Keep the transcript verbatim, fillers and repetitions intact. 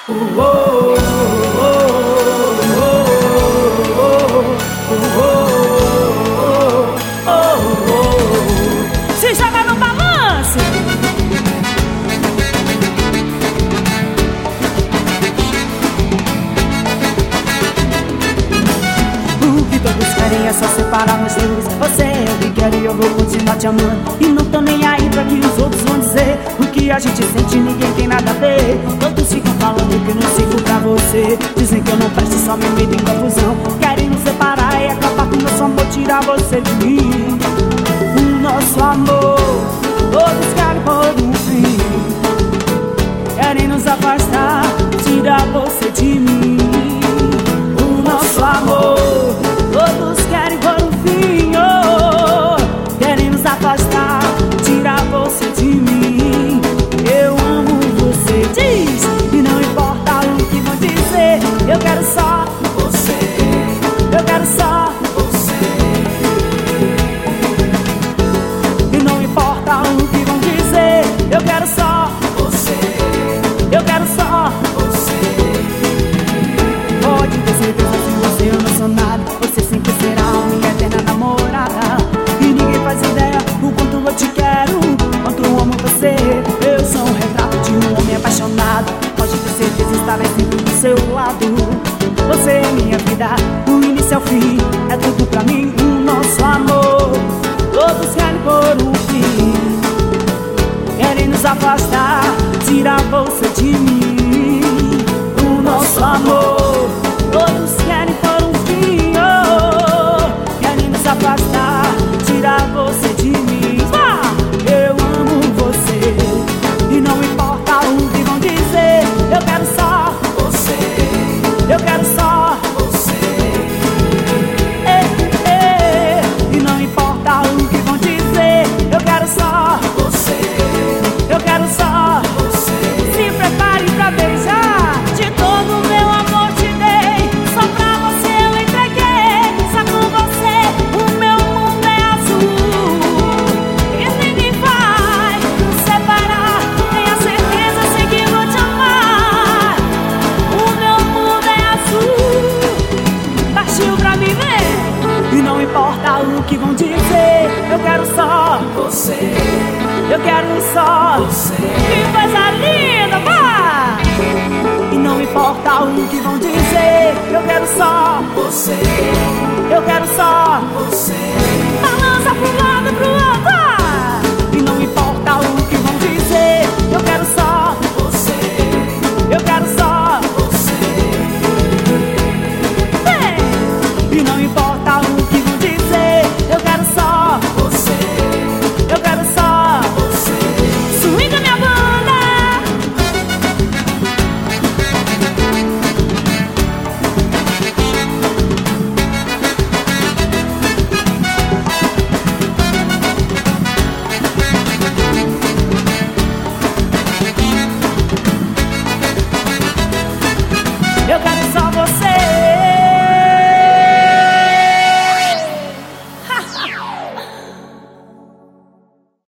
Se joga no balanço. O que todos querem é só separar nós dois. Você é o que quer e eu vou continuar te amando. E não tô nem aí pra que os outros vão dizer. O que a gente sente ninguém tem nada a ver. Todos ficam falando que eu não sirvo pra você. Dizem que eu não presto, só me meto em confusão. Querem nos separar e acabar com o nosso amor, tirar você de mim. O nosso amor, todos querem por um fim. Querem nos afastar, tirar você de mim. O nosso amor, todos querem por um fim, oh. Querem nos afastar, tirar você de mim. Eu amo você, diz, e não importa o que vão dizer. Eu quero só você, eu quero só você. E não importa o que vão dizer. Eu quero só você, eu quero só você. Pode ter certeza, sem você eu não sou nada. Você sempre será a minha eterna namorada. E ninguém faz ideia o quanto eu te quero, quanto eu amo você. Eu sou um retrato de um homem apaixonado. Pode ter certeza, estarei sempre do seu lado. Você é minha vida, o início ao fim. É tudo pra mim, o nosso amor. Todos querem por um fim. Querem nos afastar, tirar você de mim. O nosso amor, todos querem por um fim, oh. Querem nos afastar, tirar você de mim. Ah! Eu amo você, e não importa o que vão dizer. Eu quero só você, eu quero só você. Ei, ei, e não importa o que vão dizer. Eu quero só você, eu quero só você. Se prepare pra beijar. De todo o meu amor te dei, só pra você eu entreguei. Só com você o meu mundo é azul. E ninguém vai nos separar. Tenha certeza, sei que vou te amar. O meu mundo é azul. Partiu pra me ver. E não importa o que vão dizer. Eu quero só você, eu quero só você. Que coisa linda, vai! E não importa o que vão dizer. Eu quero só você, eu quero só você.